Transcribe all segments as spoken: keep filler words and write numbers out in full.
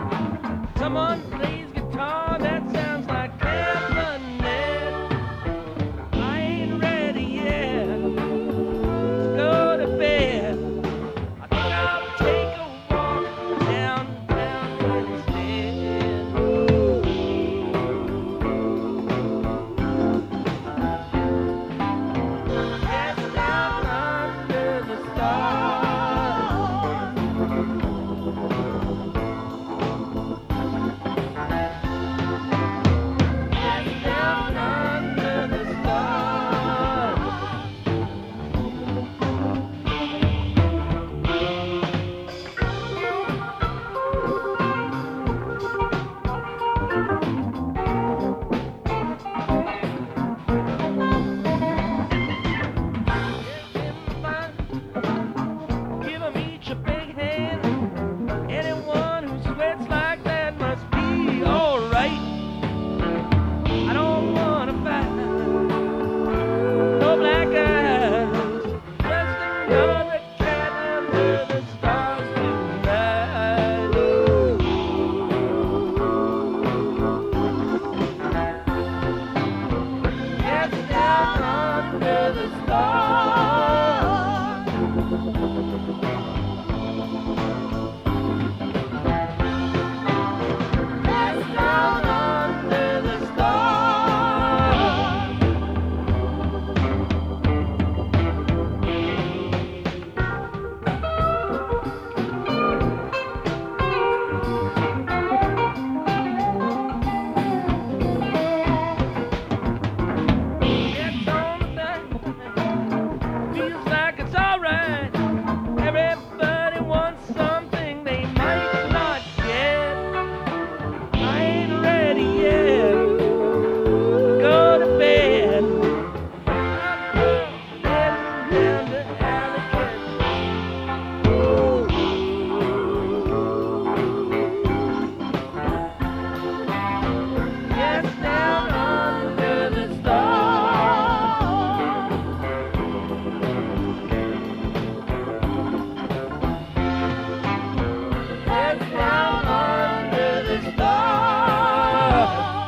Someone plays guitar that sounds like cabinet. I ain't ready yet to go to bed. I think I'll take a walk downtown instead. Get down under the stars. Get down under the stars. Give 'em each a big hand. Anyone who sweats like that must be alright. I don't wanna fight no black guys. Just another cat under the stars tonight. Get down under the stars. Get down under the stars. It's on the night. Feels like it's alright. Everybody wants something they might not get. I ain't ready yet to go to bed. I'm heading down to Albuquerque. Get down under the stars. Get down under the stars.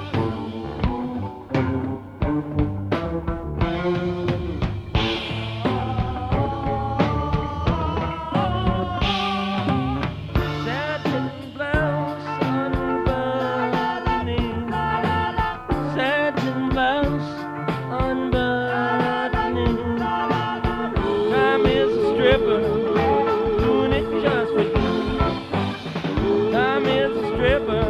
Satin blouse unbuttoning. Satin blouse unbuttoning. I'm is a stripper doing it just for you. I'm is a stripper